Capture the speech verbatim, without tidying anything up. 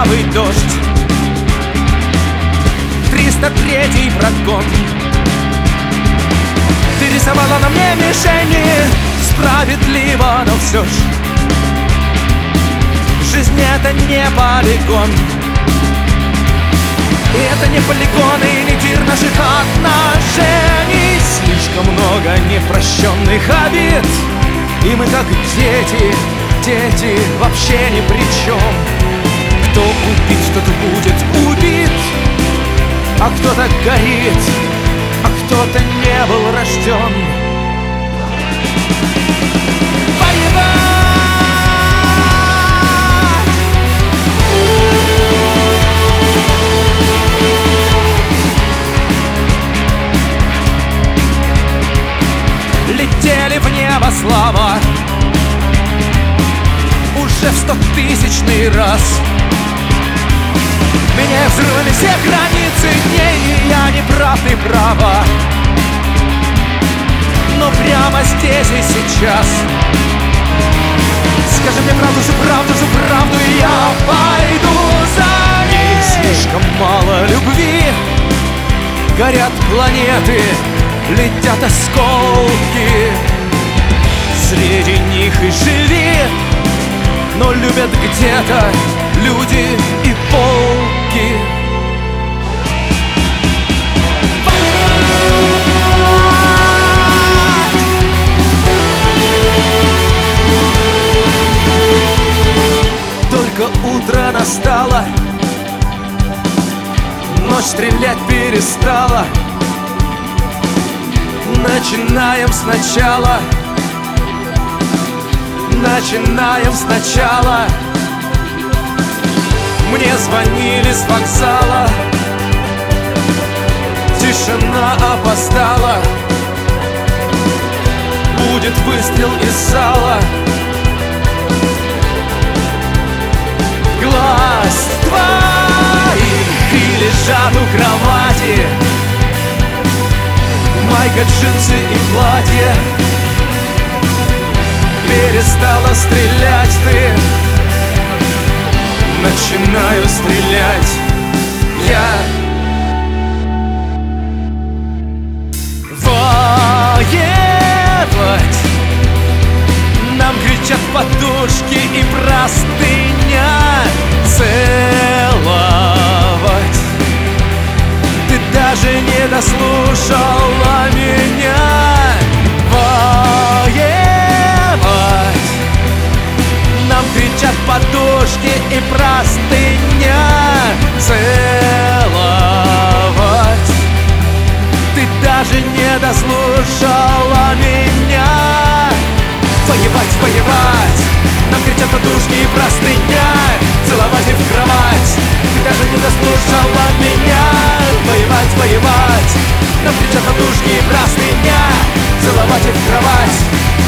кровавый дождь. Триста третий прогон. Ты рисовала на мне мишени, справедливо, но все ж жизнь это не полигон. И это не полигон и не тир наших отношений. Слишком много непрощенных обид, и мы как дети, дети вообще ни при чем. Кто убит, тот будет убит, а кто-то горит, а кто-то не был рожден. Летели в небо слова уже в стотысячный раз, меняя взрывами все границы дней. И я не прав, ты права, но прямо здесь и сейчас скажи мне правду, всю правду, всю правду, и я пойду за ней. Слишком мало любви, горят планеты, летят осколки. Среди них и живи, но любят где-то люди и волки. Только утро настало, ночь стрелять перестала. Начинаем сначала, начинаем сначала. Мне звонили с вокзала, тишина опоздала. Будет выстрел из зала. Глаз твоих и лежат у кровати, майка, джинсы и платье. Перестала стрелять ты, начинаю стрелять я. Воевать нам кричат подушки и простыня. Целовать ты даже не дослушала меня. Воевать нам кричат подушки и простыня. Целовать ты даже не дослушала меня. Воевать, воевать нам кричат подушки и простыня. Целовать и в кровать ты даже не дослушала меня. Воевать, воевать нам кричат подушки и простыня. Целовать и в кровать